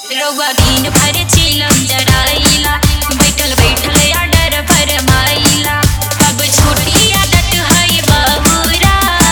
रउआ दिन भर चिलम जराइला, बैठल बैठल आडर फरमाइला, कब छूटी आदत है बाबूरा।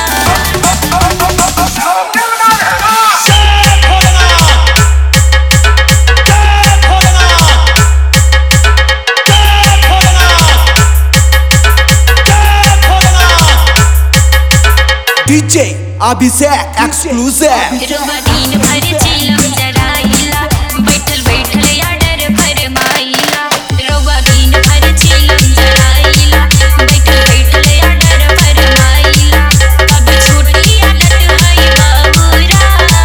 DJ Abhishek exclusive। रउआ दिन भर चिलम जराइला, बैठल बैठल आडर फरमाइला, रउआ दिन भर चिलम जराइला, बैठल बैठल आडर फरमाइला, कब छूटी आदत है बाबूरा।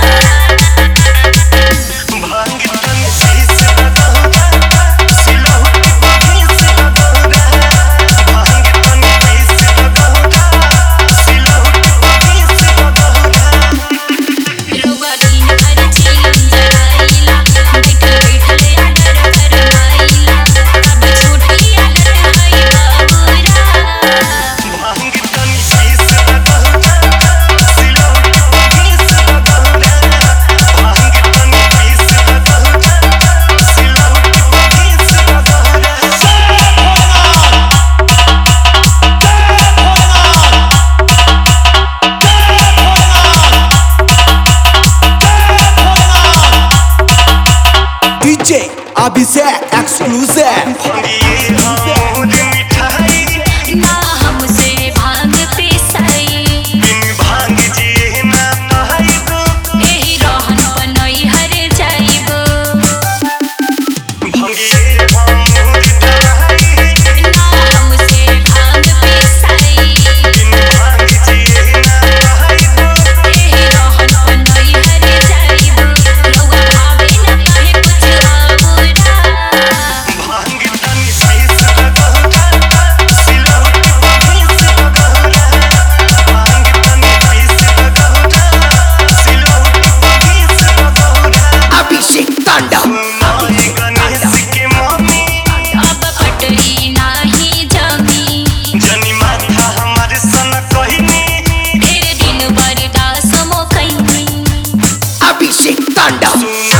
DJ Abhishek exclusive। ना हमसे भांग पिसाई, एही रहन बनई हर जाइबो। ना हमसे भांग पिसाई, एही रहन बनई हर जाइबो। रउआ भावे ना काहे कुछ आबूरा। Abhishek Tanda। अब पटरी नाही जमी, ढेर दिन बर्दाश्त मो कइनी। Abhishek Tanda।